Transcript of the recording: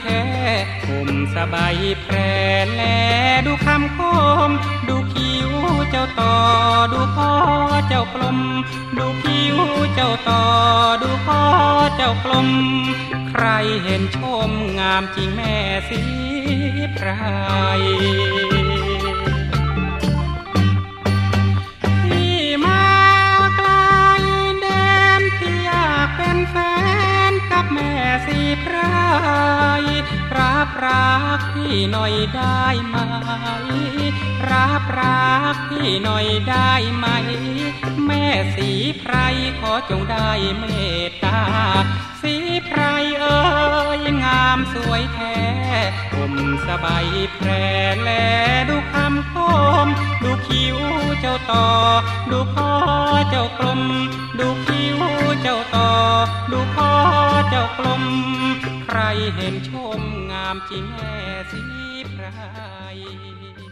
ท้ห่มสบายแพรแลดูคำคมดูคิ้วเจ้าต่อดูคอเจ้ากลมดูคิ้วเจ้าต่อดูคอเจ้ากลมใครเห็นชมงามจริงแม่สีไพรที่มาไกลแดนที่อยากเป็นแฟนกับแม่สีไพรรับรักพี่หน่อยได้ไหมรับรักพี่หน่อยได้ไหมแม่สีไพรขอจงได้เมตตาสีไพรเอ้ยงามสวยแท้ห่มสบายแพรแลดูคำคมดูคิ้วเจ้าต่อดูคอเจ้ากลมดูคิ้วเจ้าต่อดูคอเจ้ากลมใครเห็นชมงามจริงแม่สีไพร